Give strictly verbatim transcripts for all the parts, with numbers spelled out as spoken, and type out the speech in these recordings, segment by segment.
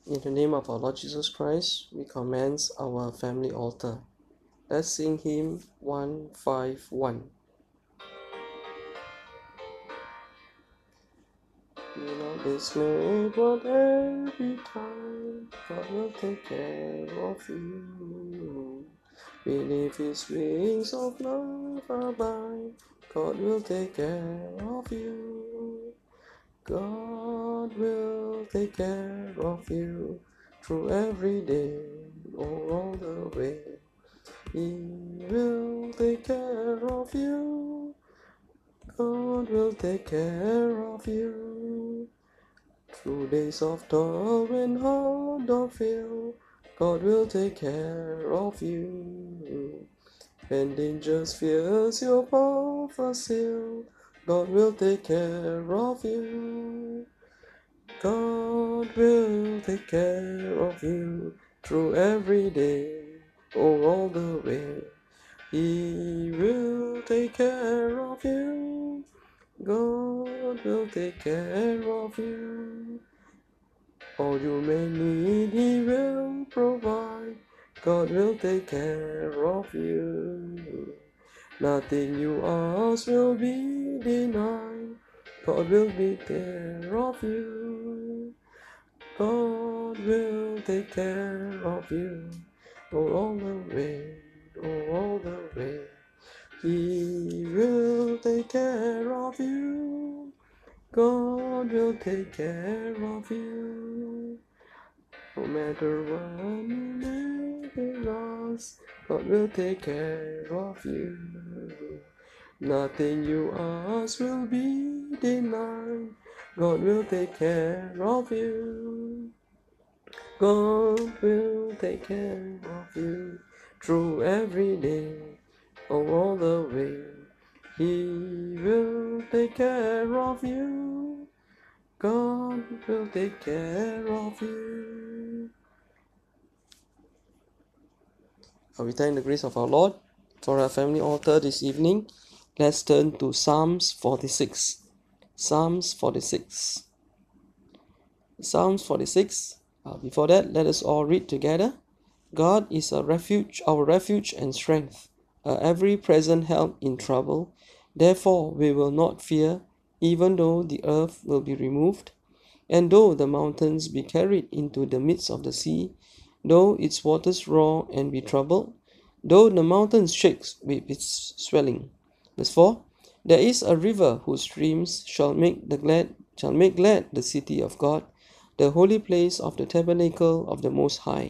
In the name of our Lord Jesus Christ, we commence our family altar. Let's sing hymn one five one. Do not dismay, but every time God will take care of you. Beneath his wings of love abide, God will take care of you. God will take care of you through every day, all the way. He will take care of you. God will take care of you. Through days of toil and hard or feel, God will take care of you. When dangers fears your path assail, God will take care of you. God will take care of you through every day, or all the way. He will take care of you. God will take care of you. All you may need, He will provide. God will take care of you. Nothing you ask will be denied. God will take care of you. God will take care of you. Oh, all the way, oh, all the way. He will take care of you. God will take care of you. No matter what you may be lost, God will take care of you. Nothing you ask will be denied. God will take care of you. God will take care of you through every day, oh, all the way. He will take care of you. God will take care of you. We thank the grace of our Lord for our family altar this evening. Let's turn to Psalms forty-six. Psalms forty-six. Psalms forty-six. Uh, before that, let us all read together. God is a refuge, our refuge and strength, a every present help in trouble. Therefore we will not fear, even though the earth will be removed, and though the mountains be carried into the midst of the sea, though its waters roar and be troubled, though the mountains shakes with its swelling. Verse four. There is a river whose streams shall make the glad shall make glad the city of God, the holy place of the tabernacle of the Most High.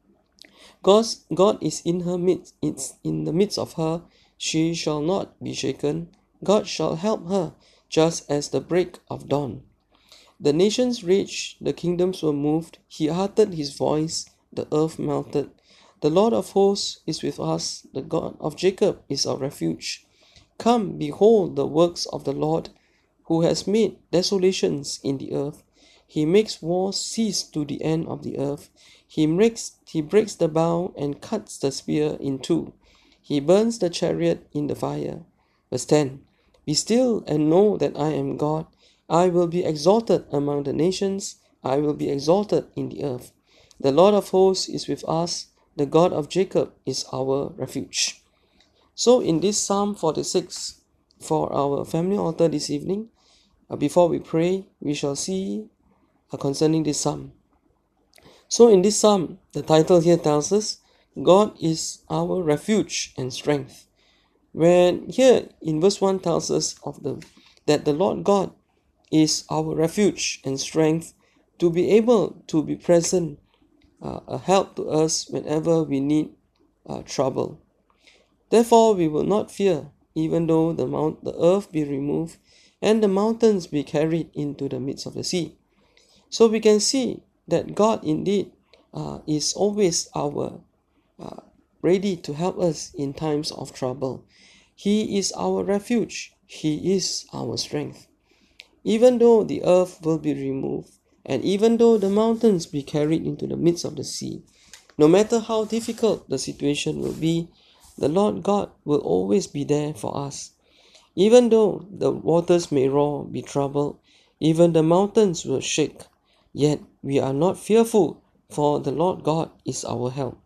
God's, God is in her midst, it's in the midst of her, she shall not be shaken. God shall help her, just as the break of dawn. The nations raged, the kingdoms were moved. He uttered his voice, the earth melted. The Lord of hosts is with us, the God of Jacob is our refuge. Come, behold the works of the Lord, who has made desolations in the earth. He makes war cease to the end of the earth. He breaks, he breaks the bow and cuts the spear in two. He burns the chariot in the fire. Verse ten. Be still and know that I am God. I will be exalted among the nations. I will be exalted in the earth. The Lord of hosts is with us. The God of Jacob is our refuge. So in this Psalm forty-six, for our family altar this evening, uh, before we pray, we shall see uh, concerning this Psalm. So in this Psalm, the title here tells us, God is our refuge and strength. When here in verse one tells us of the that the Lord God is our refuge and strength to be able to be present, uh, a help to us whenever we need uh, trouble. Therefore we will not fear, even though the mount, the earth be removed and the mountains be carried into the midst of the sea. So we can see that God indeed uh, is always our uh, ready to help us in times of trouble. He is our refuge. He is our strength. Even though the earth will be removed, and even though the mountains be carried into the midst of the sea, no matter how difficult the situation will be, the Lord God will always be there for us. Even though the waters may roar, be troubled, even the mountains will shake, yet we are not fearful, for the Lord God is our help.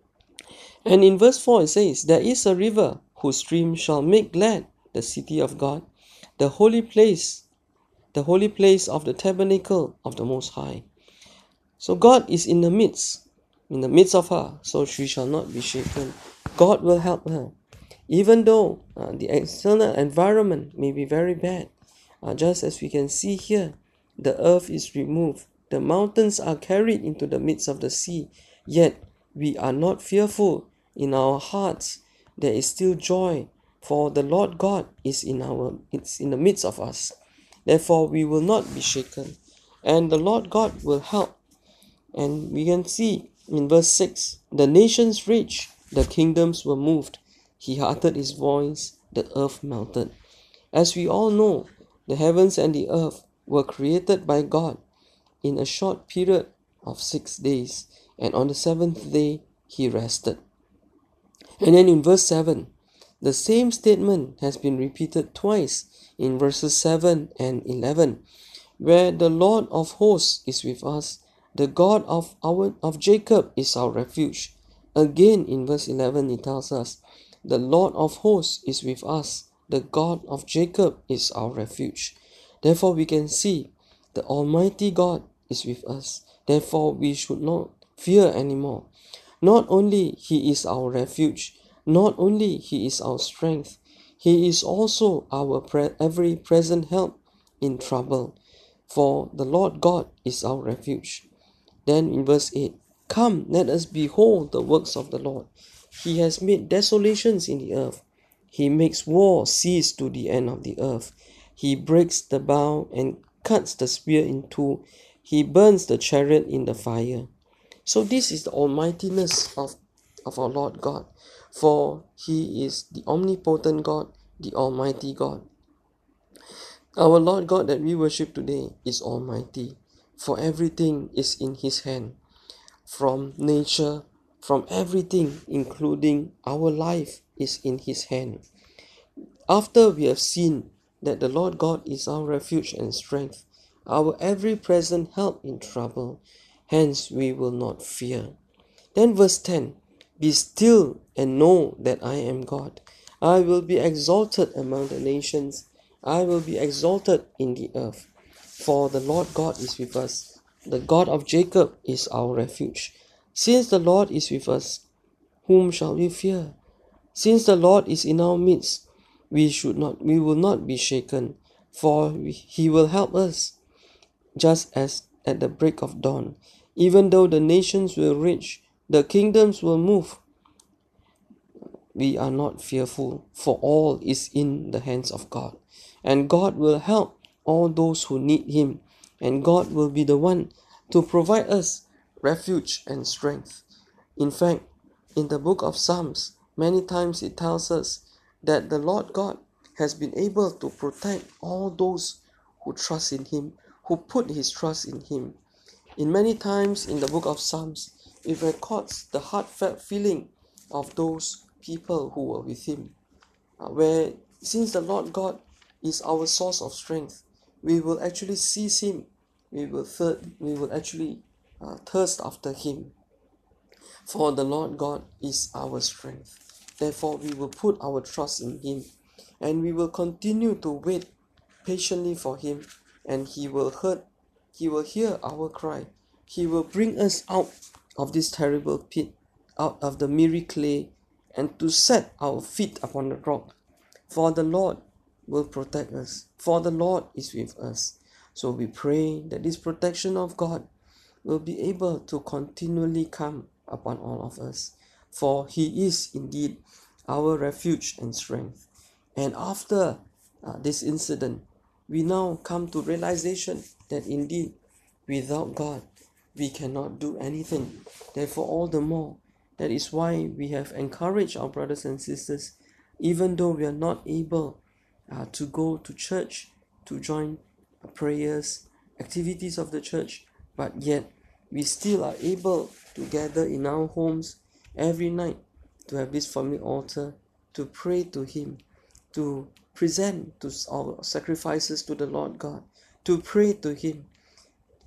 And in verse four it says, there is a river whose stream shall make glad the city of God, the holy place, the holy place of the tabernacle of the Most High. So God is in the midst, in the midst of her, so she shall not be shaken. God will help her. Even though uh, the external environment may be very bad, uh, just as we can see here, the earth is removed, the mountains are carried into the midst of the sea, yet we are not fearful. In our hearts there is still joy, for the Lord God is in our it's in the midst of us. Therefore we will not be shaken, and the Lord God will help. And we can see in verse six, the nations raged, the kingdoms were moved. He uttered his voice, the earth melted. As we all know, the heavens and the earth were created by God in a short period of six days, and on the seventh day he rested. And then in verse seven, the same statement has been repeated twice in verses seven and eleven, where the Lord of hosts is with us, the God of our of Jacob is our refuge. Again in verse eleven it tells us, the Lord of hosts is with us, the God of Jacob is our refuge. Therefore we can see the Almighty God is with us. Therefore we should not fear anymore. Not only He is our refuge, not only He is our strength, He is also our pre- every present help in trouble. For the Lord God is our refuge. Then in verse eight, come, let us behold the works of the Lord. He has made desolations in the earth. He makes war cease to the end of the earth. He breaks the bow and cuts the spear in two. He burns the chariot in the fire. So this is the almightiness of, of our Lord God. For He is the omnipotent God, the Almighty God. Our Lord God that we worship today is almighty, for everything is in His hand, from nature, from everything, including our life, is in His hand. After we have seen that the Lord God is our refuge and strength, our every present help in trouble, hence we will not fear. Then verse ten, be still and know that I am God. I will be exalted among the nations. I will be exalted in the earth. For the Lord God is with us. The God of Jacob is our refuge. Since the Lord is with us, whom shall we fear? Since the Lord is in our midst, we should not, we will not be shaken, for we, He will help us, just as at the break of dawn. Even though the nations will rage, the kingdoms will move, we are not fearful, for all is in the hands of God. And God will help all those who need Him, and God will be the one to provide us refuge and strength. In fact, in the book of Psalms, many times it tells us that the Lord God has been able to protect all those who trust in Him, who put His trust in Him. In many times in the book of Psalms, it records the heartfelt feeling of those people who were with Him, uh, where since the Lord God is our source of strength, we will actually seize Him, we will, thir- we will actually uh, thirst after Him. For the Lord God is our strength. Therefore, we will put our trust in Him, and we will continue to wait patiently for Him, and He will hear, He will hear our cry. He will bring us out of this terrible pit, out of the miry clay, and to set our feet upon the rock. For the Lord will protect us, for the Lord is with us. So we pray that this protection of God will be able to continually come upon all of us, for He is indeed our refuge and strength. And after uh, this incident, we now come to realization that indeed without God we cannot do anything. Therefore, all the more, that is why we have encouraged our brothers and sisters, even though we are not able uh, to go to church to join prayers, activities of the church, but yet we still are able to gather in our homes every night to have this family altar, to pray to Him, to present to our sacrifices to the Lord God, to pray to Him.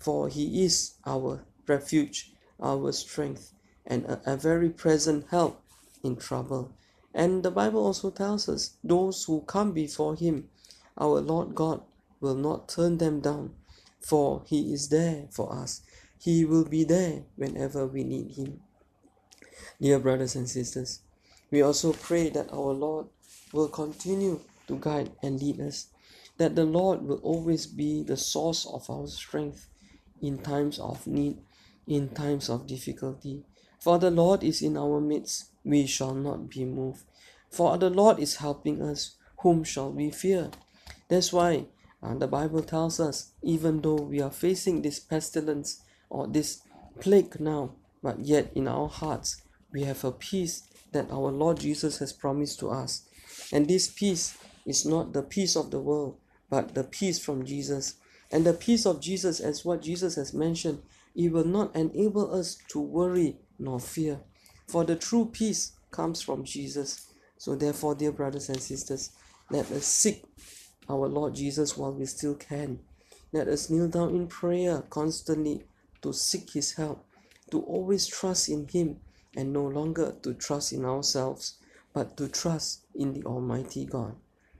for He is our refuge, our strength, and a, a very present help in trouble. And the Bible also tells us, those who come before Him, our Lord God will not turn them down, for He is there for us. He will be there whenever we need Him. Dear brothers and sisters, we also pray that our Lord will continue to guide and lead us, that the Lord will always be the source of our strength in times of need, in times of difficulty. For the Lord is in our midst, we shall not be moved. For the Lord is helping us, whom shall we fear? That's why uh, the Bible tells us, even though we are facing this pestilence or this plague now, but yet in our hearts we have a peace that our Lord Jesus has promised to us. And this peace is not the peace of the world, but the peace from Jesus. And the peace of Jesus, as what Jesus has mentioned, it will not enable us to worry nor fear. For the true peace comes from Jesus. So therefore, dear brothers and sisters, let us seek our Lord Jesus while we still can. Let us kneel down in prayer constantly to seek His help, to always trust in Him, and no longer to trust in ourselves, but to trust in the Almighty God.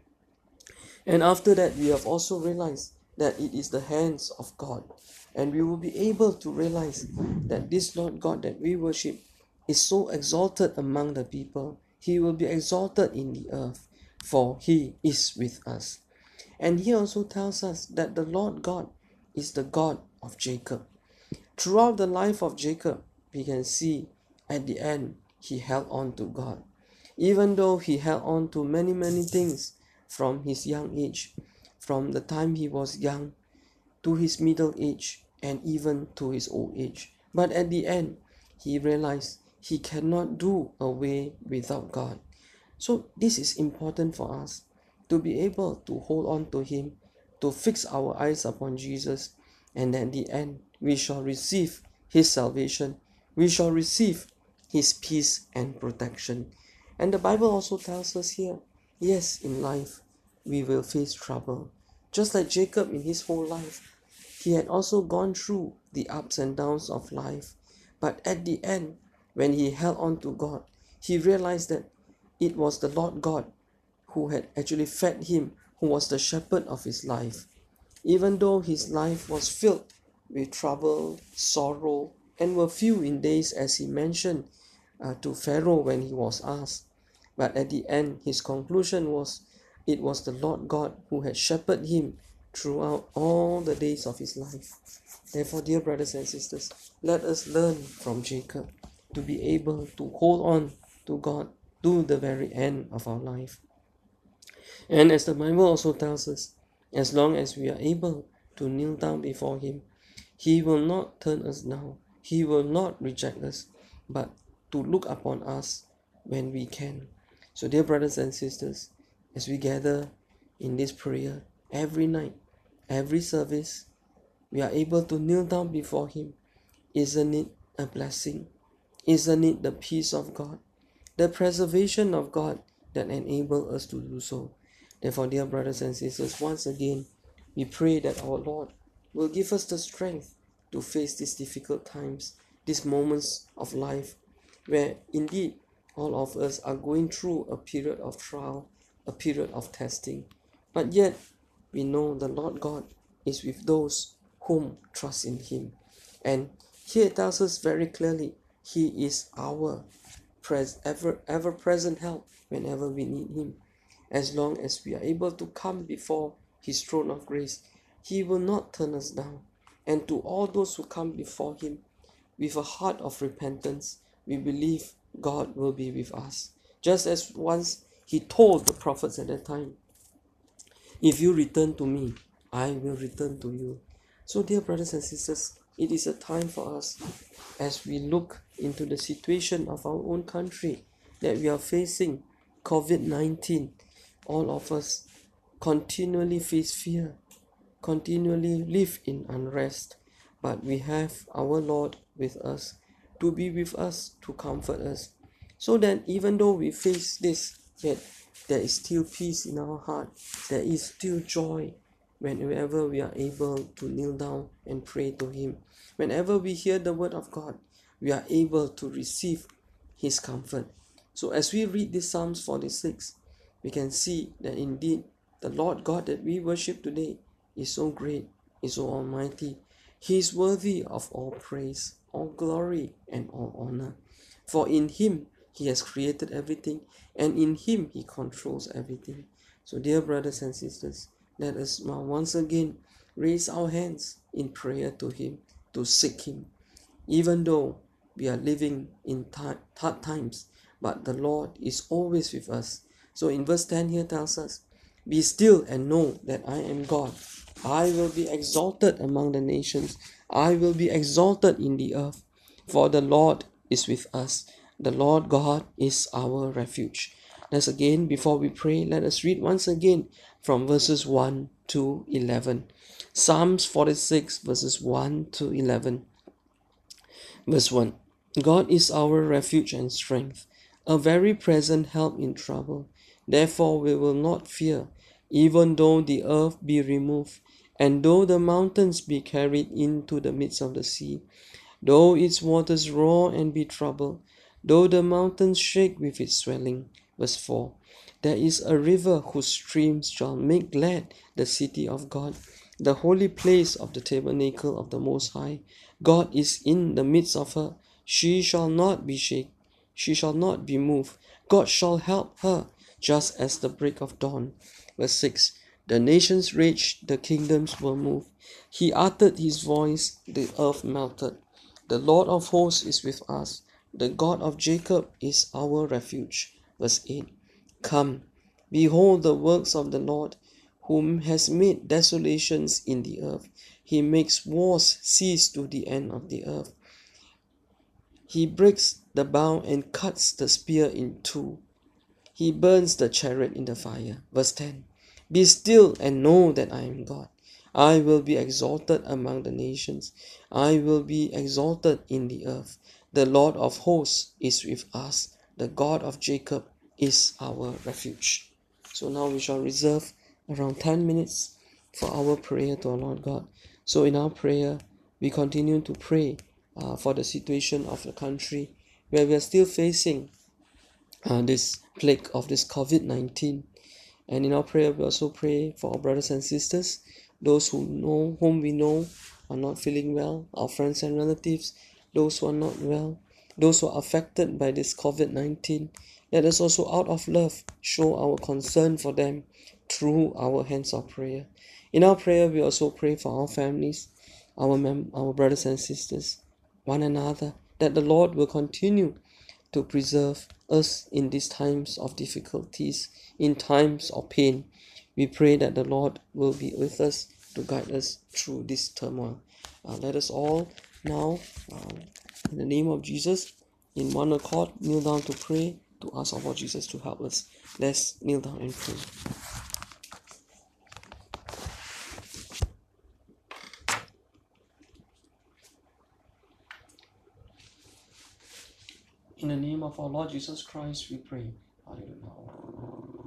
And after that, we have also realized that it is the hands of God, and we will be able to realize that this Lord God that we worship is so exalted among the people. He will be exalted in the earth, for He is with us. And He also tells us that the Lord God is the God of Jacob. Throughout the life of Jacob, we can see at the end, he held on to God. Even though he held on to many, many things from his young age, from the time he was young to his middle age and even to his old age. But at the end, he realized he cannot do away without God. So this is important for us, to be able to hold on to Him, to fix our eyes upon Jesus, and at the end, we shall receive His salvation. We shall receive His peace and protection. And the Bible also tells us here, yes, in life, we will face trouble. Just like Jacob in his whole life, he had also gone through the ups and downs of life. But at the end, when he held on to God, he realized that it was the Lord God who had actually fed him, who was the shepherd of his life. Even though his life was filled with trouble, sorrow, and were few in days, as he mentioned uh, to Pharaoh when he was asked. But at the end, his conclusion was, it was the Lord God who had shepherded him throughout all the days of his life. Therefore, dear brothers and sisters, let us learn from Jacob to be able to hold on to God to the very end of our life. And as the Bible also tells us, as long as we are able to kneel down before Him, He will not turn us down. He will not reject us, but to look upon us when we can. So dear brothers and sisters, as we gather in this prayer every night, every service, we are able to kneel down before Him. Isn't it a blessing? Isn't it the peace of God, the preservation of God that enables us to do so? Therefore, dear brothers and sisters, once again, we pray that our Lord will give us the strength to face these difficult times, these moments of life, where indeed all of us are going through a period of trial, a period of testing. But yet, we know the Lord God is with those whom trust in Him. And here it tells us very clearly, He is our pres- ever, ever-present help whenever we need Him. As long as we are able to come before His throne of grace, He will not turn us down. And to all those who come before Him with a heart of repentance, we believe God will be with us. Just as once He told the prophets at that time, if you return to me, I will return to you. So dear brothers and sisters, it is a time for us, as we look into the situation of our own country that we are facing, covid nineteen, all of us continually face fear, continually live in unrest, but we have our Lord with us, to be with us, to comfort us, so that even though we face this, yet there is still peace in our heart, there is still joy whenever we are able to kneel down and pray to Him. Whenever we hear the word of God, we are able to receive His comfort. So as we read this Psalms forty-six, we can see that indeed the Lord God that we worship today is so great, is so almighty. He is worthy of all praise, all glory, and all honor. For in Him He has created everything, and in Him He controls everything. So dear brothers and sisters, let us now once again raise our hands in prayer to Him, to seek Him. Even though we are living in hard times, but the Lord is always with us. So in verse ten here tells us, "Be still and know that I am God. I will be exalted among the nations. I will be exalted in the earth. For the Lord is with us. The Lord God is our refuge." Let's again, before we pray, let us read once again from verses one to eleven. Psalms forty-six, verses one to eleven. Verse one. God is our refuge and strength, a very present help in trouble. Therefore we will not fear, even though the earth be removed, and though the mountains be carried into the midst of the sea, though its waters roar and be troubled, though the mountains shake with its swelling. Verse four. There is a river whose streams shall make glad the city of God, the holy place of the tabernacle of the Most High. God is in the midst of her. She shall not be shaken. She shall not be moved. God shall help her, just as the break of dawn. Verse six. The nations raged, the kingdoms were moved. He uttered his voice, the earth melted. The Lord of hosts is with us. The God of Jacob is our refuge. Verse eight. Come, behold the works of the Lord, whom has made desolations in the earth. He makes wars cease to the end of the earth. He breaks the bow and cuts the spear in two. He burns the chariot in the fire. Verse ten. Be still and know that I am God. I will be exalted among the nations. I will be exalted in the earth. The Lord of hosts is with us. The God of Jacob is our refuge. So now we shall reserve around ten minutes for our prayer to our Lord God. So in our prayer, we continue to pray uh, for the situation of the country where we are still facing uh, this plague of this COVID nineteen. And in our prayer, we also pray for our brothers and sisters, those who know, whom we know are not feeling well, our friends and relatives, those who are not well, those who are affected by this COVID nineteen. Let us also, out of love, show our concern for them through our hands of prayer. In our prayer, we also pray for our families, our mem- our brothers and sisters, one another, that the Lord will continue to preserve us in these times of difficulties, in times of pain. We pray that the Lord will be with us to guide us through this turmoil. Uh, let us all now, uh, in the name of Jesus, in one accord, kneel down to pray, to ask our Lord Jesus to help us. Let's kneel down and pray. In the name of our Lord Jesus Christ, we pray. Hallelujah.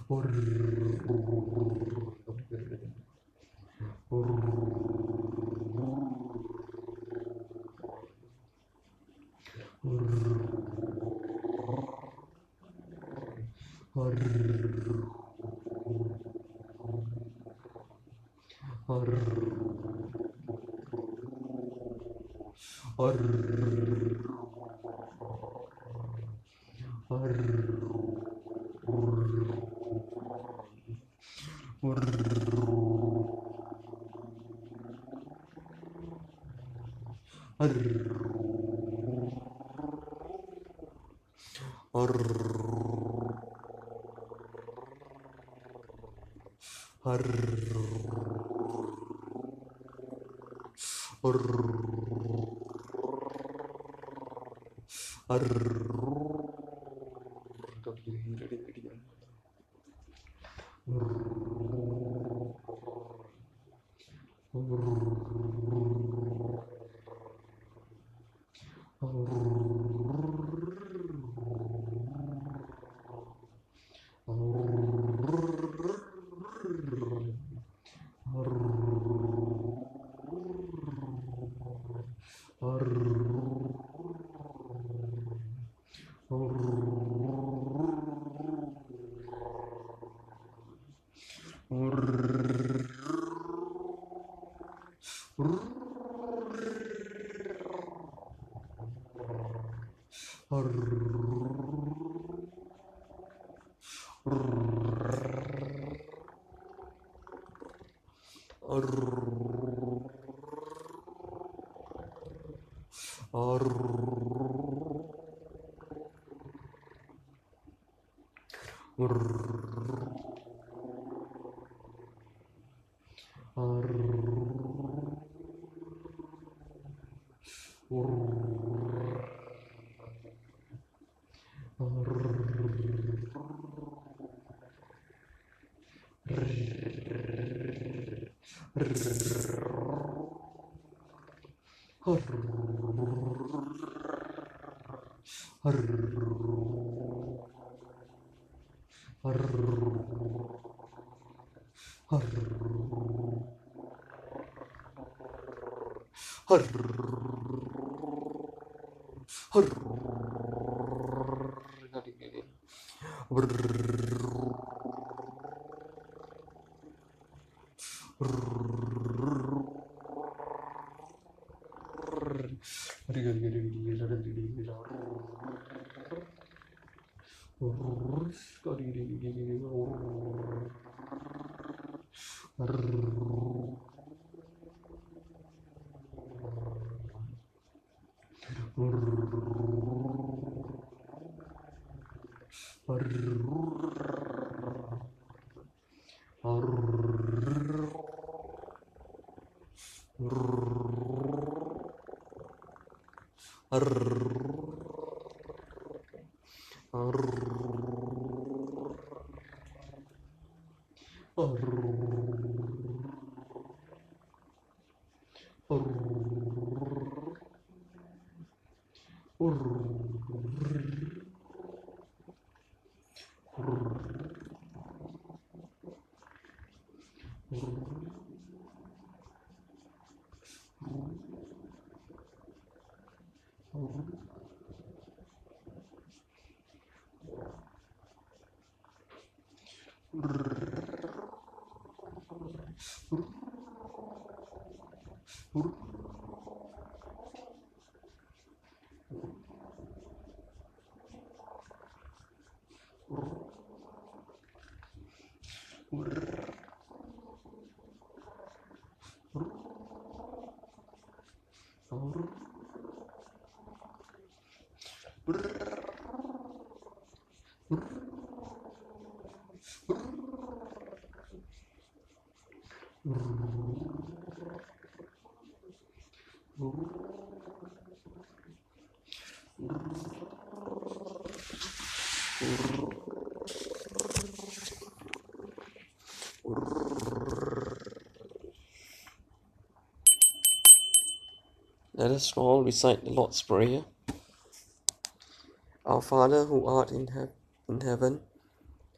Let us all recite the Lord's Prayer. Our Father who art in, he- in heaven,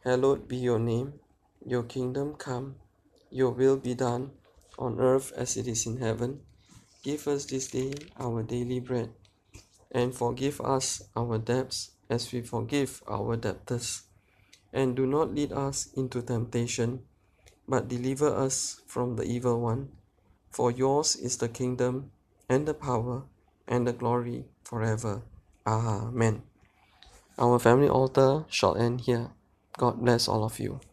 Hallowed be your name, your kingdom come, your will be done, on earth as it is in heaven. Give us this day our daily bread, and forgive us our debts as we forgive our debtors. And do not lead us into temptation, but deliver us from the evil one. For yours is the kingdom, and the power, and the glory forever. Amen. Our family altar shall end here. God bless all of you.